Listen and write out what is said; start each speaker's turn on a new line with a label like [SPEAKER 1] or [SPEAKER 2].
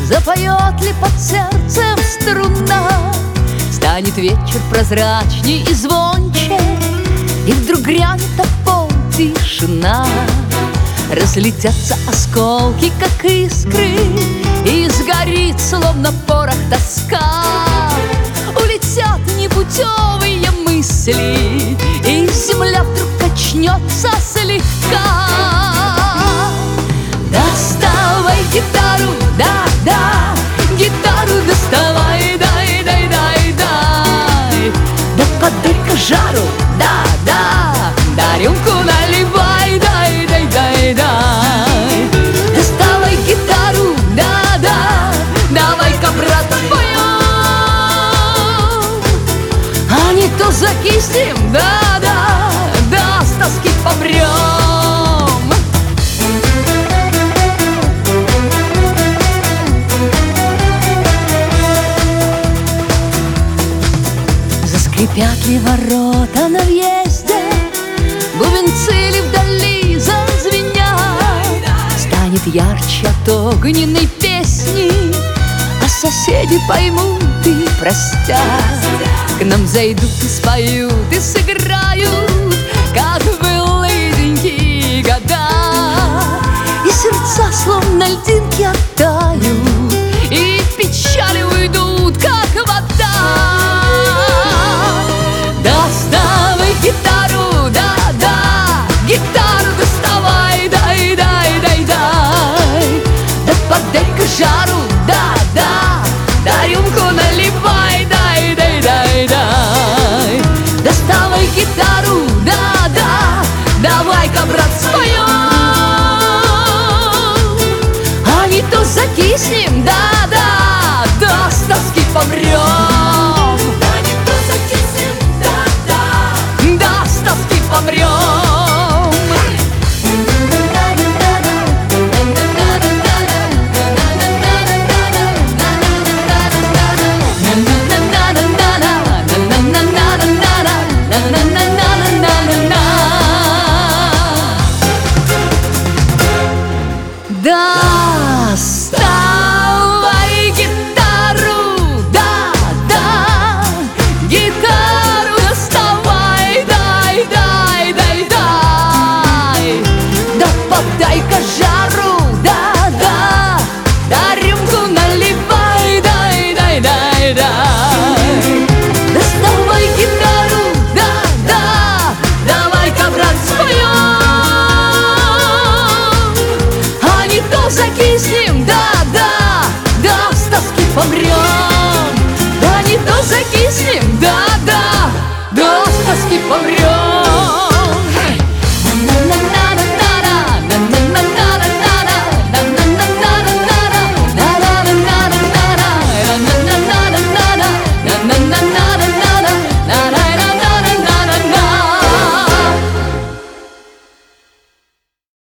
[SPEAKER 1] запоет ли под сердцем струна. Станет вечер прозрачней и звонче, и вдруг грянет опол тишина. Разлетятся осколки, как искры, и сгорит, словно порох, тоска. Улетят непутевые мысли, и земля вдруг качнется слегка. Доставай гитару, да-да, гитару доставай, дай. Да подай-ка жару, да-да, да рюмку наливай, дай. Доставай гитару, да-да, давай-ка, брат, споем. А не то закиснем, да-да, да с тоски помрем. Заскрипят ли ворота на въезде, бубенцы ли вдали зазвенят, станет ярче от огненной песни, а соседи поймут и простят. К нам зайдут и споют, и сыграют, как в былые года. И сердца, словно льдинки, оттают, и в печали уйдут, как вода. Доставай гитару, да-да, гитару доставай, дай. Да подай-ка жару, да-да, да рюмку наливай, дай. Доставай гитару, да-да, давай-ка, брат, споем. А не то закиснем, да-да, да с тоски помрем. А не то закиснем, да-да, да с тоски помрем. Доставай гитару, да-да, гитару доставай, дай. Да подай-ка жару, да-да, да рюмку наливай, дай. Доставай гитару, да-да, давай-ка, брат, споем. А не то закиснем, да-да, да с тоски помрем.